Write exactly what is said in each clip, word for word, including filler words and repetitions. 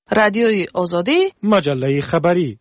رادیوی آزادی، مجله خبری.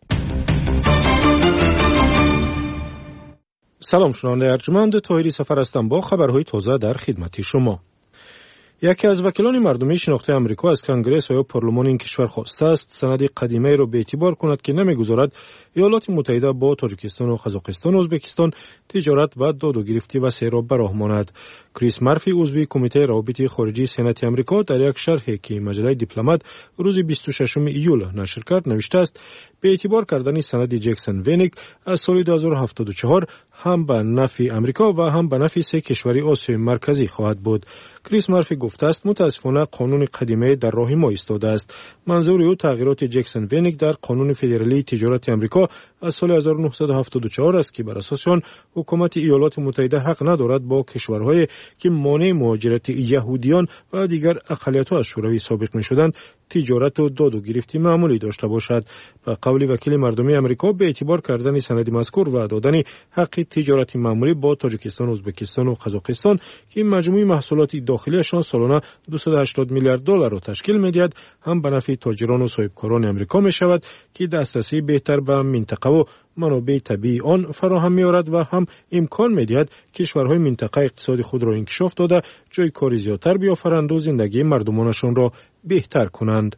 سلام، شنونده ارجمند، طاهری سفر هستم با خبرهای تازه در خدمت شما. یکی از وکیلان مردمی شناخته آمریکا از کنگره و یا پارلمان این کشور خواسته است سند قدیمی را به اعتبار کند که نمیگذارد ایالات متحده با تاجیکستان و قزاقستان و ازبکستان تجارت و داد و گرفتی وسیع را به راه ماند. کریس مرفی، عضو کمیته روابط خارجی سنات آمریکا، در یک شرحی که مجله دیپلمات روز بیست و ششم ایول نشر کرد نوشته است به اعتبار کردن سند جکسن وینیک از سال دو هزار و هفتاد و چهار هم به نفع آمریکا و هم به نفع سه کشوری آسیای مرکزی خواهد بود. کریس مرفی گفته است متاسفانه قانون قدیمی در راه ما ایستاده است. منظور او تغییرات جکسن وینیک در قانون فدرالی تجارت آمریکا از سال هزار و نهصد و هفتاد و چهار است که بر اساس آن حکومت ایالات متحده حق ندارد با کشورهای که مانع مهاجرت یهودیان و دیگر اقلیت‌ها از شوروی سابق می‌شدند تجارت و داد و گرفتی معمولی داشته باشد. به قول وکیل مردمی آمریکا به اعتبار کردن سند مذکور و دادن حق تجارت معمولی با تاجیکستان، ازبکستان و قزاقستان که مجموع محصولات داخلیشان سالانه دویست و هشتاد میلیارد دلار را تشکیل می‌دهد، هم به نفع تاجران و صاحبکاران آمریکا می‌شود که دسترسی بهتر به منطقه و منابع طبیعی آن فراهم می‌آورد و هم امکان می‌دهد کشورهای منطقه اقتصاد خود را انکشاف داده جای کاری زیادتر بیافرند و زندگی مردمانشان را بهتر کنند.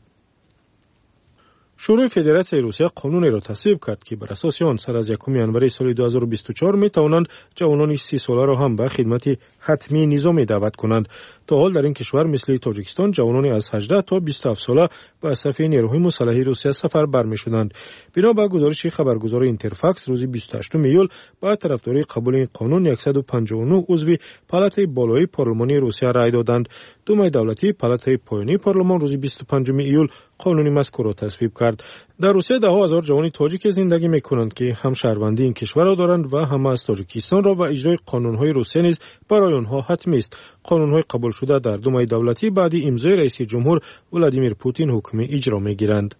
شورای فدراسیون روسیه قانونی را تصویب کرد که بر اساس آن سر از یکم ژانویه سال دو هزار و بیست و چهار می توانند جوانان سی ساله را هم به خدمت حتمی نظامی دعوت کنند. تا حال در این کشور مثل تاجیکستان جوانانی از هجده تا بیست و هفت ساله به صف نیروهای مسلح روسیه سفر برمی‌شدند. بنا به گزارش خبرگزار اینترفاکس روز بیست و هشتم ایول با طرفداری قبول این قانون صد و پنجاه و نه عضو پالاتای بالای پارلمانی روسیه رای دادند. دومای دولتی پالاتای پایینی پارلمان روز بیست و پنجم ایول قانون مذکور را تصویب کرد. در روسیه ده هزار جوان تاجیک زندگی می‌کنند که هم شهروندی این کشور را دارند و هم از تاجیکستان را و اجرای قانون‌های روسیه نیز برای آنها حتمی است. قانون‌های قبول شده در دومای دولتی بعدی امضای رئیس جمهور ولادیمیر پوتین حکم اجرا می‌گیرند.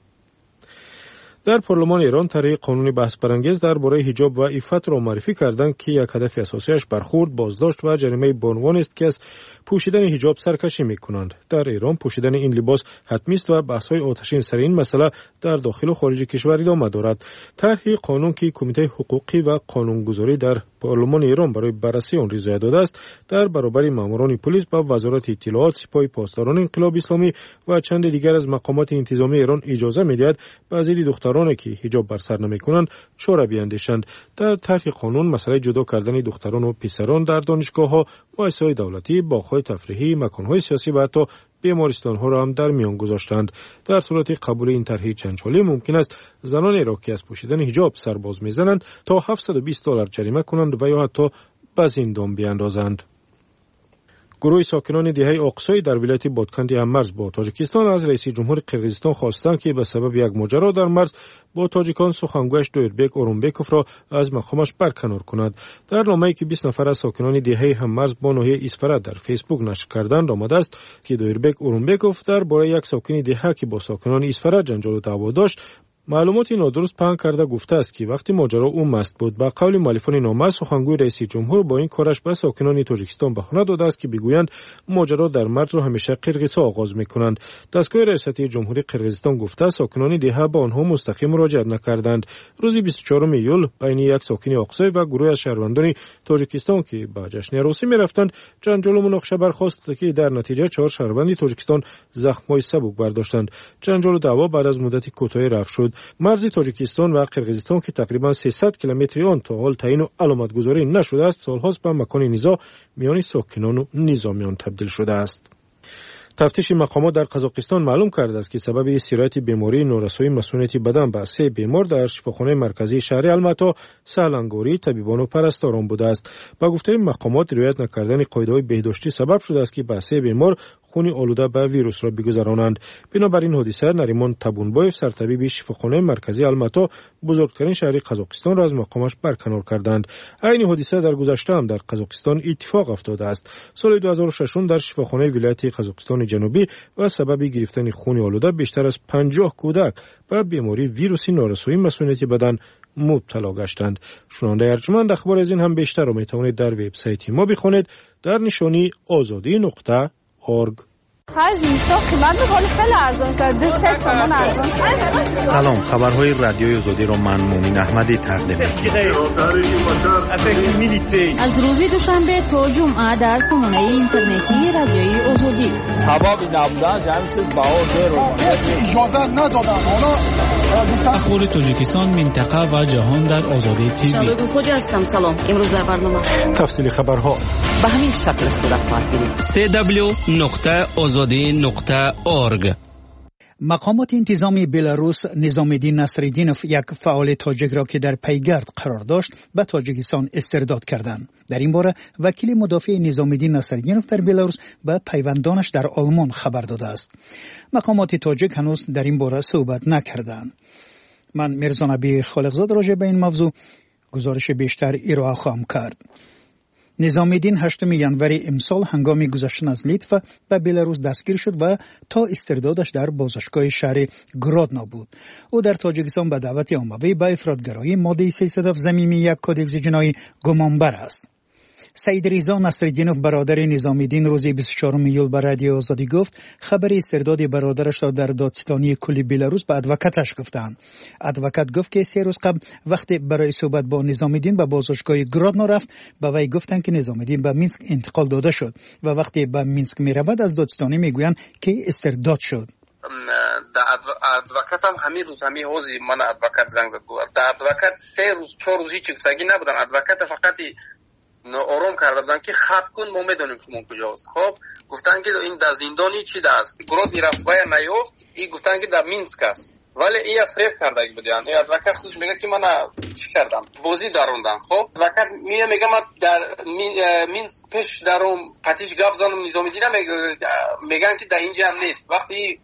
در پارلمان ایران طرح قانون بحث برانگیز درباره حجاب و عفت را معرفی کردند که یک هدف اساسیش برخورد، بازداشت و جریمه بانوان است که از پوشیدن حجاب سرکشی می‌کنند. در ایران پوشیدن این لباس حتمی است و بحث‌های آتشین سر این مسئله در داخل و خارج کشور ادامه دارد. طرح قانون که کمیته حقوقی و قانونگذاری در پارلمان ایران برای بررسی آن رضایت داده است، در برابر ماموران پلیس با وزارت اطلاعات، سپاه پاسداران انقلاب اسلامی و چند دیگر از مقامات انتظامی ایران اجازه می‌دهد بعضی دخترانی که حجاب بر سر نمی‌کنند چاره بیاندیشند. در طرح قانون مسئله جدا کردن دختران و پسران در دانشگاه‌ها، مؤسسات دولتی، باغ‌های تفریحی، مکان‌های سیاسی و حتی بیمارستان‌ها را هم در میان گذاشتند. در صورت قبول این طرح چندساله ممکن است زنانی را که از پوشیدن حجاب سرباز می‌زنند تا هفتصد و بیست دلار جریمه کنند و یا حتی به زندان بیاندازند. گروه ساکنان دهه آقسای در ولایت بادکنی هممرز با تاجیکستان از رئیس جمهور قرقیزستان خواستند که به سبب یک ماجرا در مرز با تاجیکان سخنگویش دویربک اورونبکوف را از مقامش برکنار کند. در نامه‌ای که بیست نفر از ساکنان دهه هممرز با ناحیه اسفرت در فیسبوک نشر کردند آمده است که دویربک اورونبکوف درباره یک ساکن دهه که با ساکنان اسفرت جنجال و دعوا داشت معلوماتی نادرست پنهان کرده گفته است که وقتی ماجرا او مست بود. با قول مؤلفان نامه سخنگوی رئیس جمهور با این کارش به ساکنان تاجیکستان بهانه داده است که بگویند ماجرا در مرز را همیشه قرقیزها آغاز می‌کنند. دستگاه ریاستی جمهوری قرقیزستان گفته ساکنان دهه با آنها مستقیم مراجعت نکردند. روز بیست و چهارم ایول بین یک ساکن آقسای و گروه از شهروندان تاجیکستان که به جشن عروسی می‌رفتند جنجال و مناقشه برخاست که در نتیجه چهار شهروند تاجیکستان زخم‌های سبک برداشتند. جنجال و دعوا بعد از مدتی کوتاهی رفع شد. مرز تاجیکستان و قرقیزستان که تقریبا سیصد کیلومتر آن تا حال تعیین و علامت گذاری نشده است، سالهاست به مکان نزاع میان ساکنان و نظامیان تبدیل شده است. تفتیش مقامات در قزاقستان معلوم کرده است که سبب سرایت بیماری نورسایی مسئولیت بدن به سه بیمار در شفاخانه مرکزی شهر الماتا سهلنگاری طبیبان و پرستاران بوده است. با گفته مقامات رعایت نکردن قاعده‌های بهداشتی سبب شده است که به سه بیمار خون آلوده به ویروس را بگذرانند. بنابراین حادثه نریمان تبونبایف سرطبیب شفاخانه مرکزی الماتا بزرگترین شهر قزاقستان را از مقامش برکنار کردند. این حادثه در گذشته هم در قزاقستان اتفاق افتاده است. سال دو هزار و شش در شفاخانه ولایت قزاقستان جنوبی و سبب گرفتن خون آلوده بیشتر از پنجاه کودک به بیماری ویروسی نارسایی مسئولیت بدن مبتلا گشتند. شنونده ارجمند، اخبار از این هم بیشتر را می توانید در وبسایت ما بخوانید در نشانی آزادی نقطه اورگ. سلام، خبرهای رادیوی آزادی رو من مومین احمدی تقدیم می‌کنم. از روز دوشنبه تا جمعه در سامانه اینترنتی رادیوی آزادی. اخبار تاجیکستان، منطقه و جهان در آزادی تیوی. شبکه فوج هستم. سلام. امروز در برنامه تفصیل خبرها به همین شکل صورت خواهد گرفت. سی دبلیو نقطه آزادی نقطه اورگ. مقامات انتظامی بلاروس نظام‌الدین نصرالدینوف یک فعال تاجیک را که در پیگرد قرار داشت به تاجیکستان استرداد کردند. در این باره وکیل مدافع نظام‌الدین نصرالدینوف در بلاروس به پیوندانش در آلمان خبر داده است. مقامات تاجیک هنوز در این باره صحبت نکردند. من میرزا نبی خالقزاد راجع به این موضوع گزارش بیشتر ارائه خواهم کرد. نظام‌الدین هشتم ژانویه امسال هنگام گذشتن از لیتوا به بلاروس دستگیر شد و تا استردادش در بازداشتگاه شهر گرادنا بود. او در تاجیکستان به دعوت عمومی به افراطگرایی ماده سیصد ضمیم یک کدکس جنایی گمانبر است. سعید رضا نصرالدینوف برادر نظام‌الدین روز بیست و چهارم ایول به رادیو آزادی گفت خبر استرداد برادرش را در دادستانی کل بلاروس به ادوکاتش گفتند. ادوکات گفت که سه روز قبل وقتی برای صحبت با نظام‌الدین به بازداشتگاه گرادنا رفت به وی گفتند که نظام‌الدین به مینسک انتقال داده شد و وقتی به مینسک می‌رود از دادستانی میگویند که استرداد شد. در ادوکات هم همین روز همین روزی من ادوکات زنگ زد بود. در ادوکات سه روز چهار روز هیچ چیزی نبودن. ادوکات فقط آرام کرده بودن که خط کن ما میدونیم خمون کجاست. خب گفتن که این در زندانی چی دست گراد میرفت و نیافت. این گفتن که در مینسک است ولی این فریب کرده بودن. این ادوکات خودش میگه که من چی کردم بازی داروندن. خب ادوکات میگه میگه من در مینسک پیش دارم قطعش گپ زدم نظام‌الدین میگن که در اینجا هم نیست. وقتی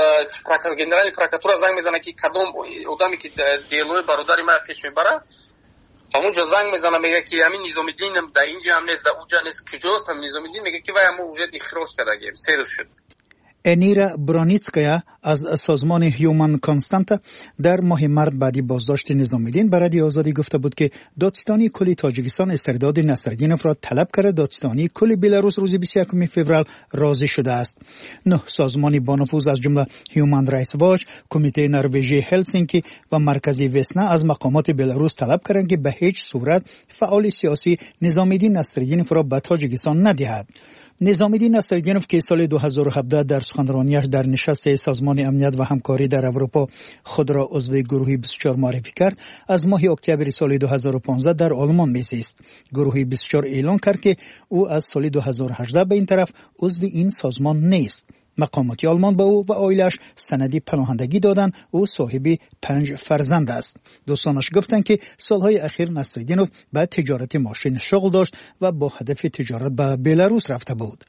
گنرال پروکاتور زنگ میزنه که کدوم آدمی که دیلوی برادر ما پیش میبره همونجا زنگ میزنه میگه که همین نظام‌الدین در اینجا هم نیست در اونجا نیست کجاست. هم نظام‌الدین میگه که وای همون وجود اخراج کرده گیم سه روز شد. انیرا برانیتسکایا از سازمان هیومن کانستانت در ماه مارس بعدی بازداشت نظام‌الدین به رادیو آزادی گفته بود که دادستانی کل تاجیکستان استرداد نصرالدینوف را طلب کرده. دادستانی کل بلاروس روز بیست و یکم فوریه راضی شده است. نه سازمانی با نفوذ از جمله هیومن رایتس واچ، کمیته نروژی هلسینکی و مرکزی وسنا از مقامات بلاروس طلب کردند که به هیچ صورت فعال سیاسی نظام‌الدین نصرالدینوف را به تاجیکستان ندهد. نظام‌الدین نصرالدینوف که سال دو هزار و هفده در سخنرانیش در نشست سازمان امنیت و همکاری در اروپا خود را عضو گروه بیست و چهار معرفی کرد، از ماه اکتبر سال دو هزار و پانزده در آلمان می‌زیست. گروه بیست و چهار اعلام کرد که او از سال دو هزار و هجده به این طرف عضو این سازمان نیست. مقامات آلمان به او و عائله‌اش سندی پناهندگی دادند. او صاحب پنج فرزند است. دوستانش گفتند که سالهای اخیر نصرالدینوف به تجارت ماشین شغل داشت و با هدف تجارت به بلاروس رفته بود.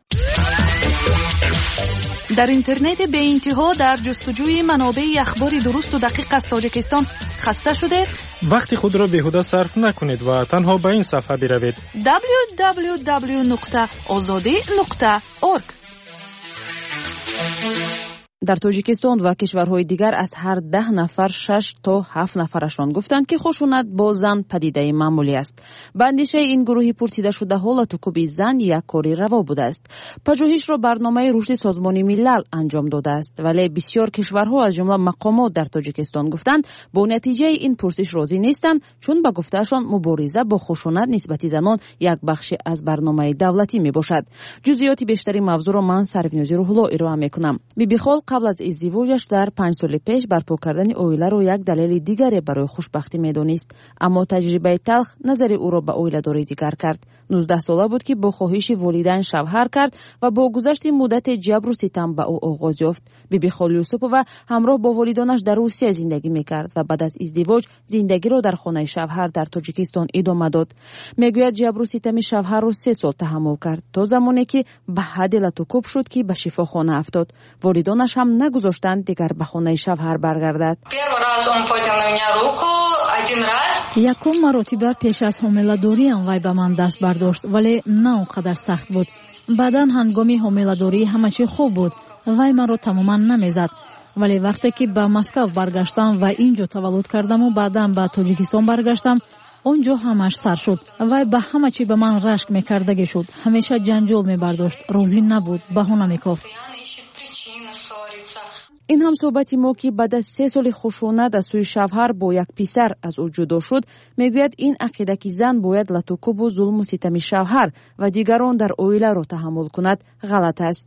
در اینترنت به انتها در جستجوی منابع اخبار درست و دقیق از تاجیکستان خسته شده؟ وقتی خود را بیهوده صرف نکنید و تنها به این صفحه بروید دبلیو دبلیو دبلیو نقطه آزادی نقطه اورگ. در تاجیکستان و کشورهای دیگر از هر ده نفر شش تا هفت نفرشان گفتند که خشونت با زن پدیده معمولی است. به اندیشه این گروهی پرسیده شده حالت کوبی زن یک کاری روا بوده است. پژوهش را برنامه رشد سازمان ملل انجام داده است، ولی بسیار کشورها از جمله مقامات در تاجیکستان گفتند با نتیجه این پرسش راضی نیستند، چون به گفتهشان مبارزه با خشونت نسبت زنان یک بخش از برنامه دولتی می باشد. جزئیات بیشتری موضوع را من سرفنیازی روح الله ارائه میکنم. بیبی خال قبل از ازدواجش در پنج سال پیش برپا کردن اویله را یک دلیل دیگری برای خوشبختی میدونست، اما تجربه تلخ نظر او را به اویله داری دیگر کرد. نوزده ساله بود که با خواهش والدین شوهر کرد و با گذشت مدت جبر و ستم به او آغاز یافت. بیبی خال یوسپووا همراه با والدانش در روسیه زندگی میکرد و بعد از ازدواج زندگی را در خانه شوهر در تاجیکستان ادامه داد. میگوید جبر و ستم شوهر را سه سال تحمل کرد تا زمانی که به حد لطوکوب شد که به شفاخانه افتاد. والدانش هم نگذاشتند دیگر به خانه شوهر برگردد. یکم مراتب پیش از حامله‌داریم وی به من دست برداشت، ولی نه اونقدر سخت بود. بعداً هنگامی حامله‌داری همه چی خوب بود. وی من رو تماما نمیزد، ولی وقتی که به مسکو برگشتم و اینجا تولد کردم و بعداً به تاجیکستان برگشتم، اونجا همش سر شد. وی به همه چی به من رشک میکردگی شد. همیشه جنجال میبرداشت، راضی نبود، بهانه میگفت. این هم صحبتی ما که بعد از سه سال خشونت از سوی شوهر با یک پسر از او جدا شد میگوید این عقیده که زن باید لطوکوب و ظلم و ستم شوهر و دیگران در اویله را تحمل کند غلط است.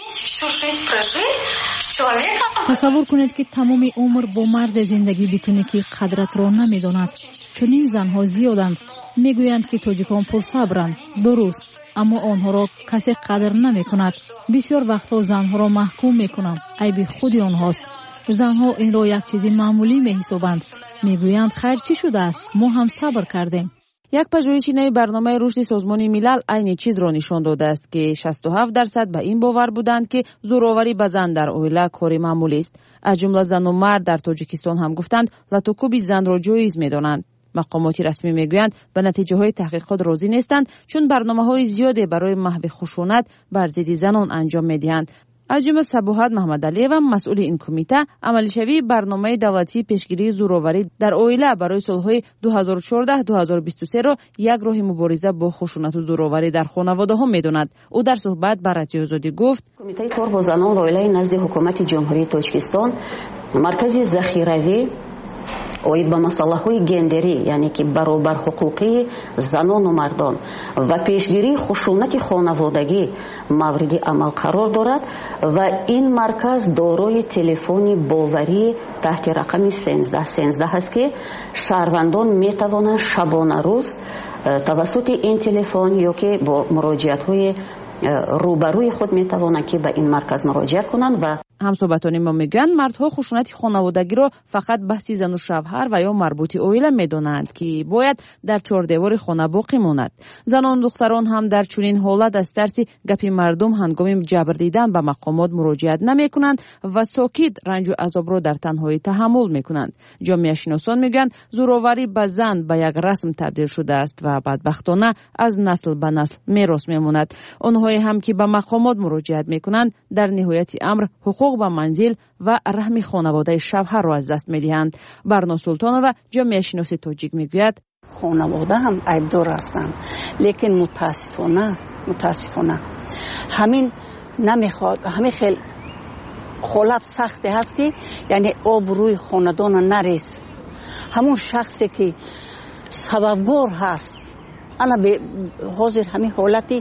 تصور کنید که تمام عمر با مرد زندگی بکنی که قدرت را نمیداند. چنین زنها زیادند. میگویند که تاجیکان پرصبرند. درست، اما آنها را کسی قدر نمی کند. بسیار وقتها زنها را محکوم می کنند. عیب خودی آنهاست. زنها این را یک چیز معمولی می حسابند. میگویند خیر چی شده است؟ ما هم صبر کردیم. یک پژوهش نوی برنامه رشد سازمان ملل عین چیز را نشان داده است که شصت و هفت درصد به این باور بودند که زوراوری به زن در اویله کار معمولی است. از جمله زن و مرد در تاجیکستان هم گفتند لطوکوب زن را جایز می‌دانند. مقامات رسمی میگویند به نتیجه های تحقیقات راضی نیستند چون برنامه های زیادی برای محو خشونت بر ضد زنان انجام میدهند. از جمله صبوحات محمد علی و مسئول این کمیته عملشوی برنامه دولتی پیشگیری زوراوری در اویله برای سالهای دو هزار و چهارده تا دو هزار و بیست و سه را یک راه مبارزه با خشونت و زوراوری در خانواده ها میداند. او در صحبت با رادیو آزادی گفت کمیته کار با زنان و اویله نزد حکومت جمهوری تاجیکستان مرکز ذخیروی اوید به مسئله های گندری یعنی که برابر حقوقی زنان و مردان و پیشگیری خشونت خانوادگی مورد عمل قرار دارد و این مرکز دارای تلفن باوری تحت رقم سیزده سیزده است که شهروندان می توانند شبانه روز توسط این تلفن یا که با مراجعت های روبروی خود می توانند که به این مرکز مراجعت کنند. و همصحبتان ما میگویند مردها خشونت خانوادگی را فقط بحثی زن و شوهر و یا مربوط اویله میدانند که باید در چهار دیوار خانه باقی ماند. زنان و دختران هم در چنین حالت از ترس گپی مردم هنگام جبر دیدن به مقامات مراجعت نمی کنند و ساکت رنج و عذاب را در تنهایی تحمل می کنند. جامعه شناسان میگویند زوراوری به زن به یک رسم تبدیل شده است و بدبختانه از نسل به نسل میراث میماند. آنهایی هم که به مقامات مراجعت می کنند در نهایت امر حقوق و منزل و رحم خانواده شوهر را از دست می‌دهند. برنا سلطانова جامعه شناس تاجیک میگوید خانواده هم عیبدار هستند، لیکن متاسفانه متاسفانه همین نمیخواد، همین خیلی خلاف سخته هست که یعنی آب روی خاندان نریز. همون شخصی که سببگار هست انا به حاضر همین حالتی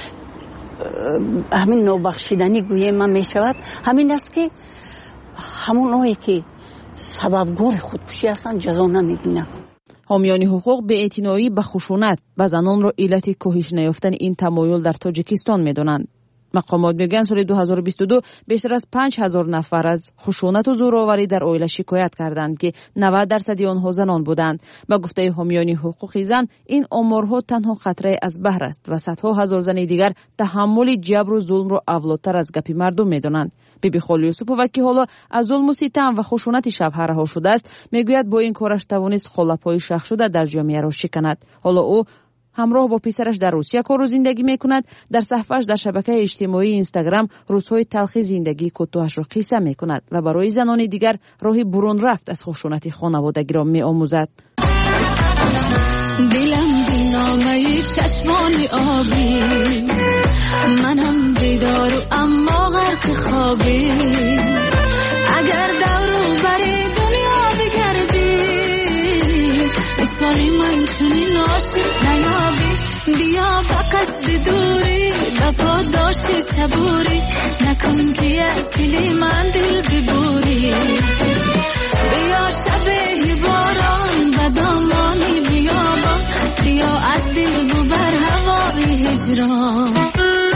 همین نابخشیدنی گویه من می شود همین است که همون آنی که سببگار خودکشی هستند جزا نمی بینند. حامیان حقوق به اعتنایی به خشونت و زنان را علت کاهش نیافتن این تمایل در تاجیکستان می دانند. مقامات میگن سال دو هزار و بیست و دو بیشتر از پنج هزار نفر از خشونت و زوراوری در اویله شکایت کردند که نود درصد آنها زنان بودند. با گفته حامیان حقوق زن این آمارها تنها خطره از بحر است و صدها هزار زن دیگر تحمل جبر و ظلم را اولاتر از گپی مردم میدانند. بیبی خالی یوسفووا که حالا از ظلم و ستم و خشونت شوهرها شده است میگوید با این کارش توانست خلاپای شخ شده در جامعه را شکند. حالا او همراه با پسرش در روسیه کار و زندگی میکند. در صفحه‌اش در شبکه اجتماعی اینستاگرام روزهای تلخی زندگی کوتاهش را قصه میکند و برای زنان دیگر راه برون رفت از خشونت خانوادگی را میآموزد. دلم بینامه چشمان آبی، منم بیدار و اما غرق خوابی. اگر دورو بری دنیا بگردی مثالی من چونی ناشی نیابی. بیا با قصد دوری بپا داشتی صبوری، نکن که از دل من دل ببوری. بیا شبه باران و دامانی بیابان، بیا از دل ببر هوای هجران.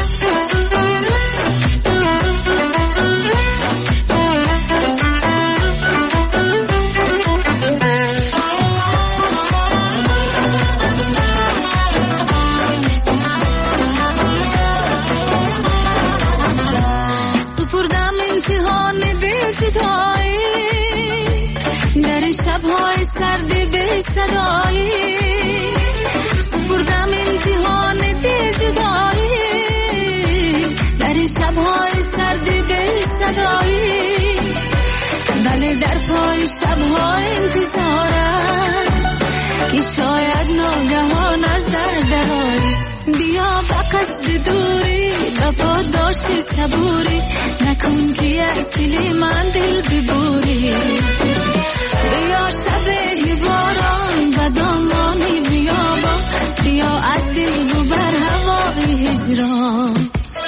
در شب‌های سرد به صدایی بردم امتحان دل جدایی. در شب‌های سرد به صدایی بله در پای شب‌های انتظارم که شاید ناگهان از در درایی. بیا به قصد دوری به پاداش صبوری نکن که از دل من دل ببوری بیا شب باران و دامانی بیابان بیا از دل ببر هوای هجران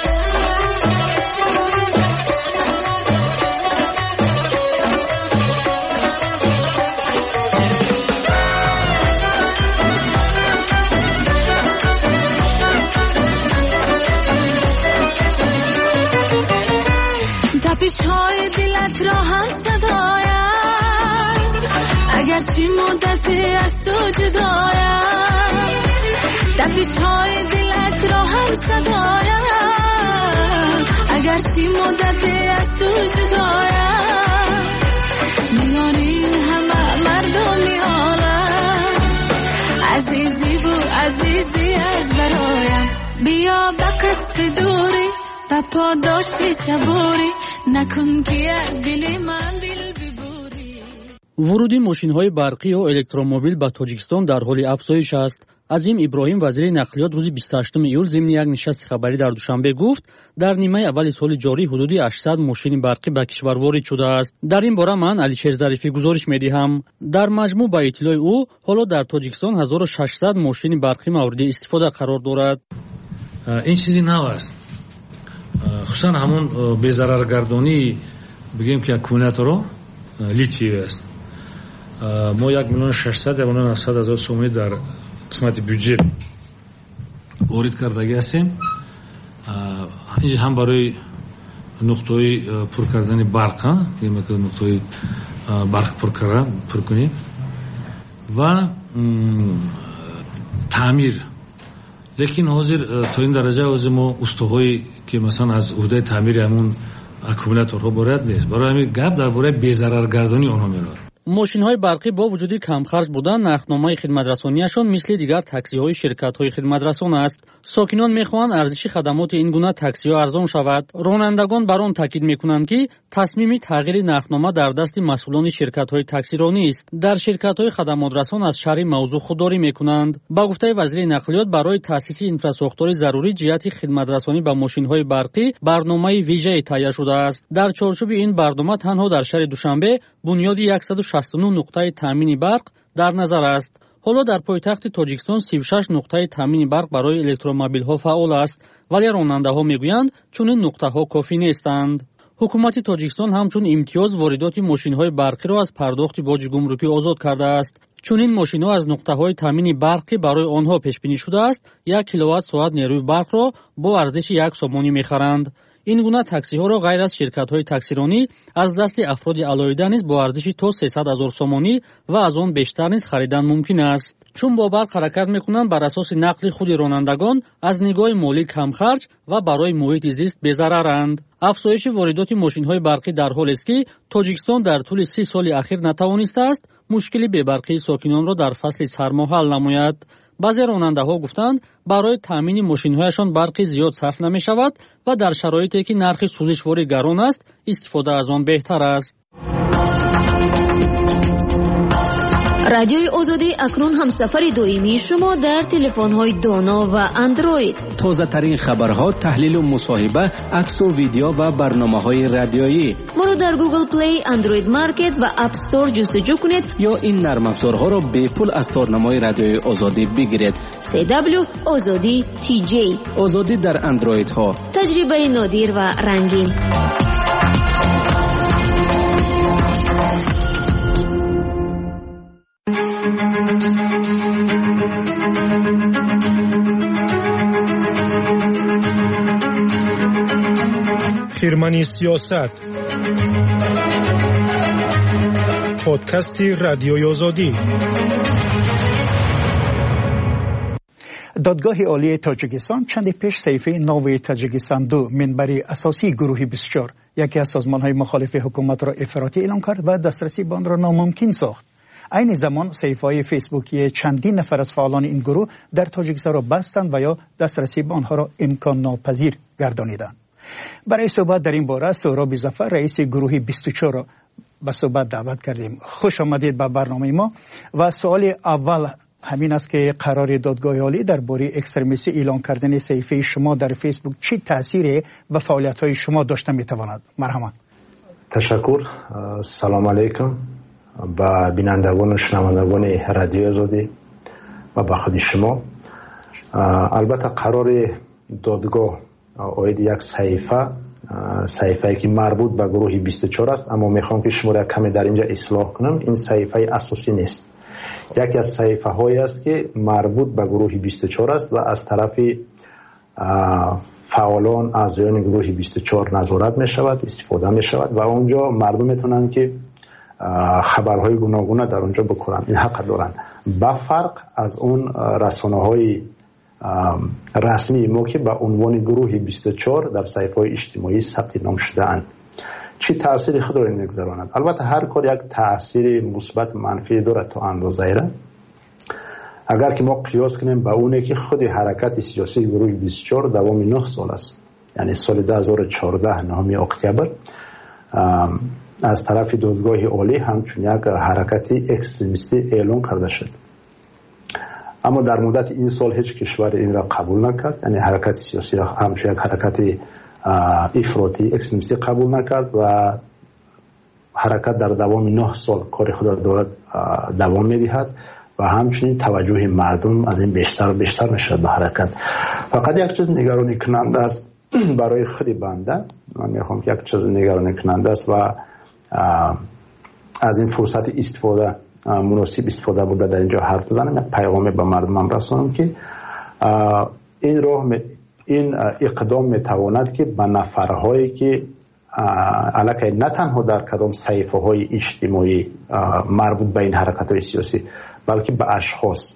تپش‌های دلت را هم صدایم اگرچه مدتی از تو جدایم تپش‌های دلت را هم صدایم اگرچه مدتی از تو جدایم میان این همه مردمی عالم عزیزی و عزیزی از برایم بیا به قصد دوری به پاداش صبوری نکن که از دل من دل ببوری. ورودی ماشین‌های برقی و الکترومبیل به تاجیکستان در حال افزایش است. عظیم ابراهیم وزیر نقلیات روز بیست و هشتم ایول ضمن یک نشست خبری در دوشنبه گفت در نیمه اول سال جاری حدود هشتصد ماشین برقی به کشور وارد شده است. در این باره من علیشیر ظریفی گزارش می‌دهم. در مجموع با اطلاع او حالا در تاجیکستان هزار و ششصد ماشین برقی مورد استفاده قرار دارد. این چیزی نو است. خصوصا همون بی‌ضررگردانی بگیم که اکومولاتور لیتی است. ما یک میلیون ششصد یا نهصد هزار سومی در قسمت بودجه وارد کرده هستیم. اینجا هم برای نقطه پر کردن برق بگیم که نقطه برق پر کردن پر کنیم و تعمیر. لیکن حاضر تا این درجه حاضر ما استوهای که مثلا از عهده تعمیر همون اکومولاتورها بارد نیست. برای همین گپ درباره بی‌ضررگردانی آنها می‌رود. ماشین‌های برقی با وجود کم خرج بودن نرخنامه خدمترسانیشان مثل دیگر تاکسی‌های شرکت‌های خدمترسان است. ساکنان می‌خواهند ارزش خدمات این گونه تاکسی‌ها ارزان شود. رانندگان بر آن تاکید می‌کنند که تصمیم تغییر نرخنامه در دست مسئولان شرکت‌های تاکسیرانی است. در شرکت‌های خدمات رسان از شرح موضوع خودداری می‌کنند. با گفته وزیر نقلیات برای تأسیس اینفراستراکچور ضروری جهت خدمترسانی به ماشین‌های برقی برنامه ویژه‌ای تهیه شده است. در چارچوب این برنامه تنها در شهر دوشنبه بنیاد صد و شصت و نه نقطه تامین برق در نظر است. حالا در پایتخت تاجیکستان سی و شش نقطه تامین برق برای الکترومبیل‌ها فعال است، ولی راننده‌ها می‌گویند چون این نقطه‌ها کافی نیستند. حکومت تاجیکستان همچون امتیاز واردات ماشین‌های برقی را از پرداخت باج گمرکی آزاد کرده است. چون این ماشین‌ها از نقطه‌های تامین برقی برای آنها پیش بینی شده است، یک کیلووات ساعت نیروی برق را با ارزش یک سومانی می‌خرند. این گونه تاکسی‌ها را غیر از شرکت‌های تاکسیرانی از دست افراد علایده نیز با ارزش تا سیصد هزار سومانی و از آن بیشتر نیز خریدن ممکن است. چون با برق حرکت می‌کنند بر اساس نقل خود رانندگان از نگاه مالی کم خرج و برای محیط زیست بی‌ضررند. افزایش واردات ماشین‌های برقی در حالی است که تاجیکستان در طول سی سال اخیر نتوانسته است مشکل بی‌برقی ساکنان را در فصل سرما حل نماید. بعضی راننده‌ها گفتند برای تامین ماشین‌هایشان برق زیاد صرف نمی‌شود و در شرایطی که نرخ سوزشواری گران است استفاده از آن بهتر است. رادیوی آزادی اکنون هم سفر دائمی شما در تلفن‌های دانا و اندروید. تازه ترین خبرها، تحلیل و مصاحبه، عکس و ویدیو و برنامه‌های رادیویی. ما را در گوگل پلی، اندروید مارکت و اپ استور جستجو کنید یا این نرم افزارها را به پول از تارنمای رادیوی آزادی بگیرید. سی دبلیو آزادی تی جی. آزادی در اندروید ها. تجربه نادر و رنگین. خیرمنی سیاست، پادکست رادیوی آزادی. دادگاه عالی تاجیکستان چند پیش صحیفه نو تاجیکستان دو منبر اساسی گروه بیست و چهار یکی از سازمان‌های مخالف حکومت را افراطی اعلام کرد و دسترسی به آن را ناممکن ساخت. عین زمان صحیفه‌های فیسبوکی چندین نفر از فعالان این گروه در تاجیکستان را بستند و یا دسترسی به آنها را امکان ناپذیر گردانیدند. برای صحبت در این باره سهراب ظفر رئیس گروه بیست و چهار را به صحبت دعوت کردیم. خوش آمدید به برنامه ما و سوال اول همین است که قرار دادگاه عالی درباره اکستریمیستی اعلان کردن صحیفه شما در فیسبوک چی تأثیری به فعالیت‌های شما داشته می‌تواند؟ مرحمت. تشکر. سلام علیکم با بینندگان و شنوندگان رادیو آزادی و با خود شما. البته قرار دادگاه اوید یک صحیفه صحیفه‌ای که مربوط به گروه بیست و چهار است، اما میخوام که شما را کمی در اینجا اصلاح کنم. این صحیفه اساسی نیست، یکی از صحیفه هایی است که مربوط به گروه بیست و چهار است و از طرف فعالان اعضایان گروه بیست و چهار نظارت می شود، استفاده می شود و اونجا مردم میتونن که خبرهای گوناگون در اونجا بکنن. این حق دارن، با فرق از اون رسانه های رسمی ما که به عنوان گروه بیست و چهار در صحیفه های اجتماعی ثبت نام شده اند. چی تأثیری خود را میگذراند؟ البته هر کار یک تأثیر مثبت منفی دارد تا اندازه‌ای را. اگر که ما قیاس کنیم با اونه که خود حرکت سیاسی گروه بیست و چهار دوام نه سال است، یعنی سال دو هزار و چهارده نهم اکتبر از طرف دادگاه عالی همچون یک حرکت اکستریمیستی اعلان کرده شد، اما در مدت این سال هیچ کشور این را قبول نکرد، یعنی حرکت سیاسی را همچون یک حرکت افراطی اکستریمیستی قبول نکرد و حرکت در دوام نه سال کار خود را دارد دوام میدهد و همچنین توجه مردم از این بیشتر و بیشتر میشود به حرکت. فقط یک چیز نگرانی کننده است برای خود بنده، من میخوام که یک چیز نگرانی کننده است و از این فرصت استفاده مناسب استفاده بوده در اینجا حرف بزنم، یک پیغامی به مردمم رسانم که این راه این اقدام میتواند که به نفرهایی که علاقه نه تنها در کدام صحیفه های اجتماعی مربوط به این حرکت های سیاسی بلکه به اشخاص،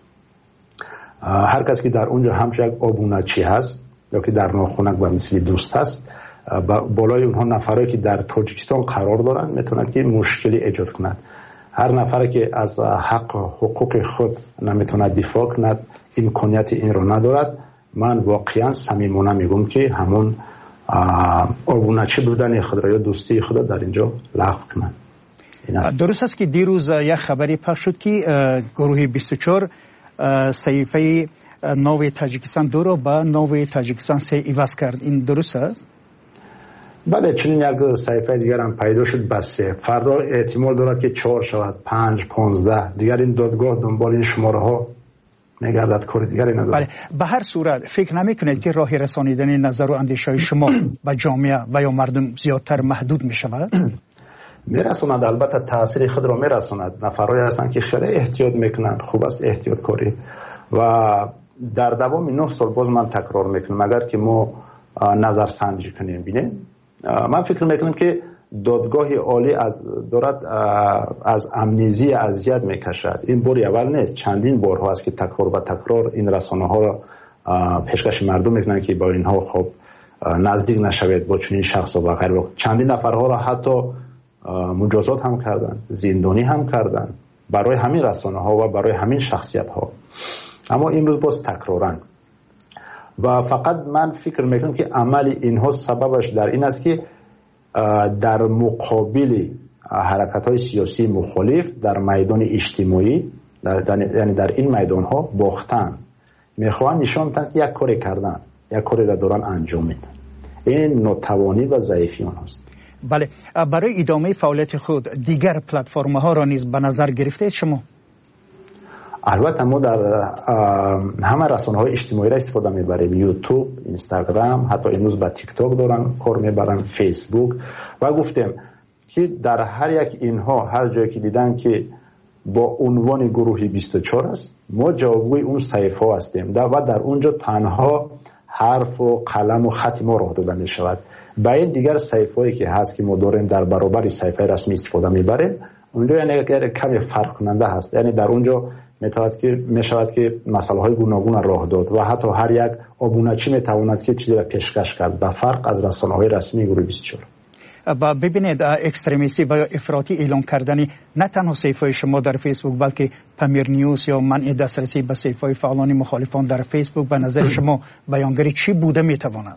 هر کس که در اونجا همچون یک آبونچی هست یا که در ناخونک و مثل دوست هست، بالای اونها نفرهایی که در تاجیکستان قرار دارن میتونن که مشکلی ایجاد کنند. هر نفر که از حق حقوق خود نمیتونه دفاع کند، امکانیت این رو ندارد، من واقعا صمیمانه میگم که همون آبونچی بودن خود را یا دوستی خود در اینجا لغو کنند. درست است که دیروز یک خبری پخش شد که گروه بیست و چهار صحیفه نو تاجیکستان دو را به نو تاجیکستان سه عوض کرد، این درست است؟ بله، چنین یک صحیفه دیگر هم پیدا شد بس فردا احتمال دارد که چهار شود، پنج، پانزده. دیگر این دادگاه دنبال این شماره ها میگردد، کار دیگری ندارد. بله، به هر صورت فکر نمی کنید که راه رسانیدن نظر و اندیشه شما به جامعه و یا مردم زیادتر محدود می شود؟ میرساند، البته تاثیر خود را میرساند. نفرایی هستند که خیلی احتیاط میکنن، خوب است احتیاط کاری و در دوام نه سال باز من تکرار میکنم اگر که ما نظر سنجی کنیم بینیم، من فکر میکنم که دادگاه عالی از دارد از امنیزی اذیت میکشد. این بار اول نیست، چندین بار ها است که تکرار و تکرار این رسانه ها را پیشکش مردم میکنن که با اینها خب نزدیک نشوید با چنین شخص و غیره. چندین نفرها را حتی مجازات هم کردن، زندانی هم کردن برای همین رسانه ها و برای همین شخصیت ها، اما امروز باز تکرارن. و فقط من فکر میکنم که عمل اینها سببش در این است که در مقابل حرکت های سیاسی مخالف در میدان اجتماعی، در یعنی در این میدان ها باختن، میخوان نشان بدن یک کاری کردن، یک کاری را دارن انجام میدن. این ناتوانی و ضعیفی آنهاست. بله، برای ادامه فعالیت خود دیگر پلتفرم ها را نیز به نظر گرفته شما؟ البته ما در همه رسانه های اجتماعی را استفاده میبریم، یوتیوب، اینستاگرام، حتی امروز با تیک تاک دارن کار میبرن، فیسبوک. و گفتم که در هر یک اینها هر جایی که دیدن که با عنوان گروه بیست و چهار است، ما جوابگوی اون صحیفه ها هستیم و در اونجا تنها حرف و قلم و خط ما راه داده می شود. باید دیگر صحیفه هایی که هست که ما داریم در برابر صحیفه رسمی استفاده میبریم، اونجا یعنی کمی فرق کننده هست، یعنی در اونجا میتواند که میشود که مسائل های گوناگون راه داد و حتی هر یک آبونچی میتواند که چیزی را پیشکش کرد، به فرق از رسانه های رسمی گروه بیست و چهار. و ببینید اکستریمیستی و یا افراطی اعلان کردنی نه تنها صحیفه شما در فیسبوک بلکه پمیر نیوز یا منع دسترسی به صحیفه فعالان مخالفان در فیسبوک، به نظر شما بیانگری چی بوده میتواند؟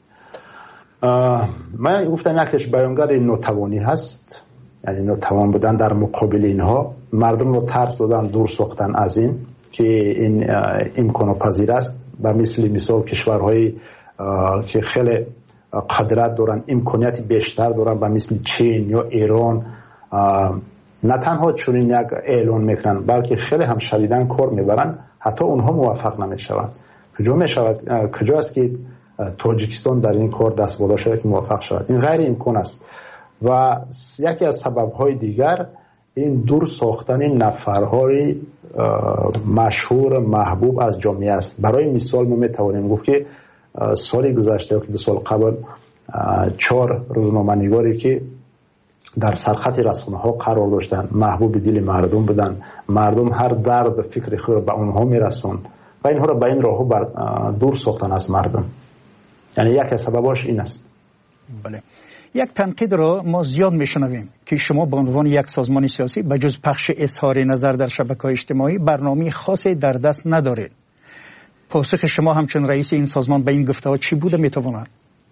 من گفتم یکیش بیانگر ناتوانی هست، یعنی ناتوان بودن در مقابل اینها، مردم رو ترس دادن، دور ساختن از این که این امکان پذیر است و مثل مثال کشورهای که خیلی قدرت دارن، امکانیت بیشتر دارن و مثل چین یا ایران نه تنها چون یک اعلان میکنن بلکه خیلی هم شدیداً کار میبرن، حتی اونها موفق نمیشوند. کجا میشود کجا است که تاجیکستان در این کار دست بالا شده که موفق شود؟ این غیر امکان است. و یکی از سبب‌های دیگر این دور ساختن نفرهای مشهور محبوب از جامعه است. برای مثال ما میتوانیم گفت که سال گذشته که دو سال قبل چهار روزنامه‌نگاری که در سرخط رسانه‌ها قرار داشتند محبوب دل مردم بودند، مردم هر درد فکر خود به اونها میرسوند و اینها را به این راه بر دور ساختن از مردم. یعنی یک از سبباش این است. بله. یک تنقید را ما زیاد میشنویم که شما به عنوان یک سازمان سیاسی به جز پخش اظهار نظر در شبکه‌های اجتماعی برنامه خاصی در دست ندارید. پاسخ شما همچون رئیس این سازمان به این گفته‌ها چی بوده میتواند؟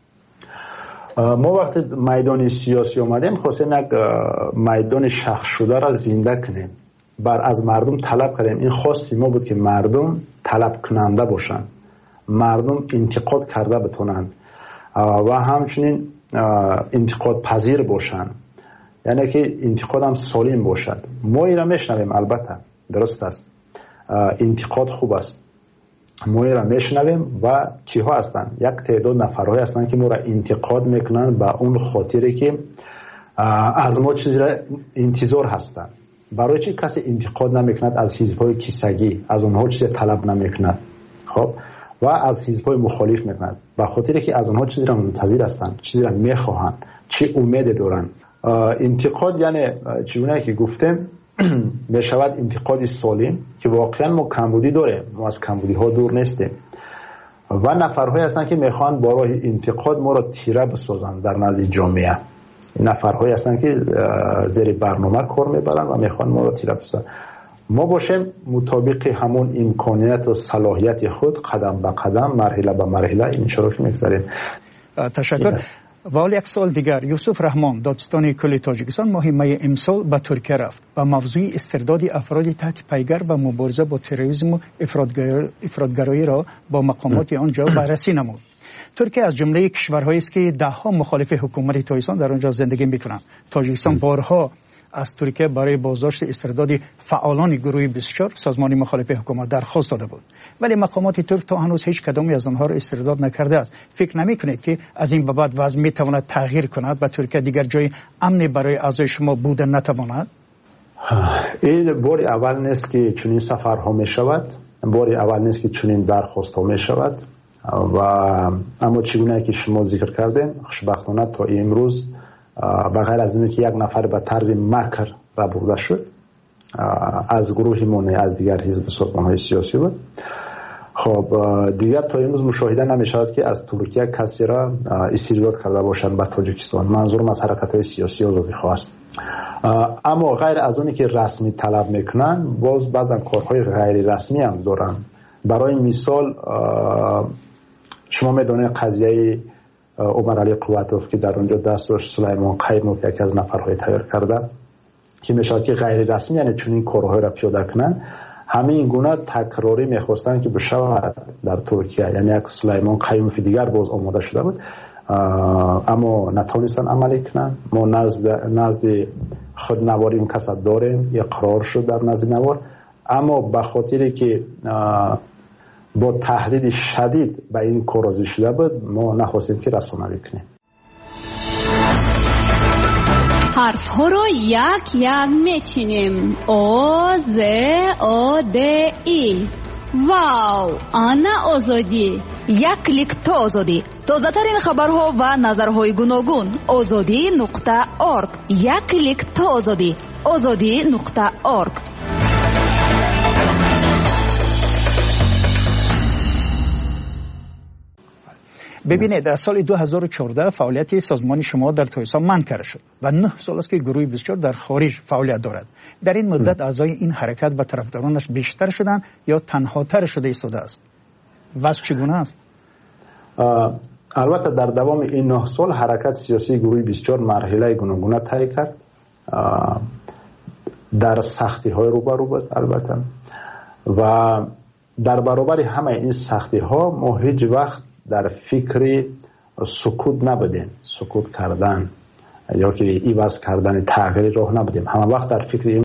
ما وقتی میدان سیاسی آمدیم خواستیم یک میدان شخص شده را زنده کنیم، بر از مردم طلب کردیم. این خواستی ما بود که مردم طلب کننده باشن، مردم انتقاد کرده بتونن و همچنین انتقاد پذیر باشن، یعنی که انتقاد هم سالم باشد. ما اینا میشنویم، البته درست است، انتقاد خوب است، ما اینا میشنویم و کیها هستن؟ یک تعداد نفرهای هستن که ما را انتقاد میکنن به اون خاطری که از ما چیزی را انتظار هستن. برای چی کسی انتقاد نمیکند از حزب‌های کیسگی؟ از اونها چیزی طلب نمیکند، خب، و از حزب‌های مخالف میکند به خاطری که از اونها چیزی را منتظر هستند، چیزی را میخواهند، چی امید دارن. انتقاد یعنی چگونه که گفتم میشود انتقاد سالم که واقعا ما کمبودی داریم، ما از کمبودی ها دور نیستیم و نفرهایی هستن که میخوان با راه انتقاد ما را تیره بسازن در نزد جامعه. نفرهایی هستن که زیر برنامه کار میبرن و میخوان ما را تیره بسازن. ما باشیم مطابق همون امکانیت و صلاحیت خود قدم به قدم، مرحله به مرحله این شروع میگذاریم. تشکر. و حال یک سال دیگر، یوسف رحمان دادستان کل تاجیکستان ماه می امسال به ترکیه رفت و موضوع استرداد افراد تحت پیگر و مبارزه با تروریسم و افراطگرایی را با مقامات آنجا بررسی نمود. ترکیه از جمله کشورهایی است که دهها مخالف حکومت تاجیکستان در آنجا زندگی میکنند. تاجیکستان بارها از ترکیه برای بازداشت استرداد فعالان گروه بیست و چهار سازمان مخالف حکومت درخواست داده بود، ولی مقامات ترک تا هنوز هیچ کدامی از آنها را استرداد نکرده است. فکر نمی‌کنید که از این به بعد وضع میتواند تغییر کند و ترکیه دیگر جای امنی برای اعضای شما بودن نتواند؟ این بار اول نیست که چنین سفرها می شود، بار اول نیست که چنین درخواست ها می شود و اما چگونه که شما ذکر کردین خوشبختانه تا امروز به غیر از اینکه یک نفر به طرز مکر را برده شد از گروه مونه از دیگر حزب سازمان‌های سیاسی بود. خب دیگر تا امروز مشاهده نمی‌شود که از ترکیه کسی را استرداد کرده باشند به تاجیکستان. منظورم از حرکت‌های سیاسی آزادیخواه است. اما غیر از اونی که رسمی طلب میکنن، باز بعضا کارهای غیر رسمی هم دارن. برای مثال شما میدونید قضیه عمر علی قوتوف که در اونجا دست داشت سلیمان قیموف یکی از نفرهای تیار کرده که میشود که غیر رسمی، یعنی چون این کارهای را پیاده کنن، همه این گونه تکراری میخواستن که بشود در ترکیه. یعنی یک سلیمان قیموف دیگر باز آماده شده بود اما نتونستن عملی کنن. ما نزد نزد خود نواری اون کسا داریم، یک قرار شد در نزد نوار، اما به خاطری که با تهدید شدید به این کار شده بود ما نخواستیم که رسانه‌ای کنیم. حرف ها رو یک یک میچینیم. او ز او د ای. واو، آنا آزادی. یک کلیک تا آزادی. تازه ترین خبرها و نظرهای گوناگون. آزادی نقطه ارگ. یک کلیک تا آزادی. آزادی نقطه ارگ. ببینید در سال دو هزار و چهارده فعالیت سازمان شما در تاجیکستان منع شد و نه سال است که گروه بیست و چهار در خارج فعالیت دارد. در این مدت اعضای این حرکت و طرفدارانش بیشتر شدن یا تنها تر شده ایستاده است؟ وضع چگونه است؟ البته در دوام این نه سال حرکت سیاسی گروه بیست و چهار مرحله گوناگون طی کرد، در سختی های روبرو بود البته، و در برابر همه این سختی ها ما هیچ وقت در فکر سکوت نبودیم، سکوت کردن یا که عوض کردن تغییر راه نبودیم. همه وقت در فکر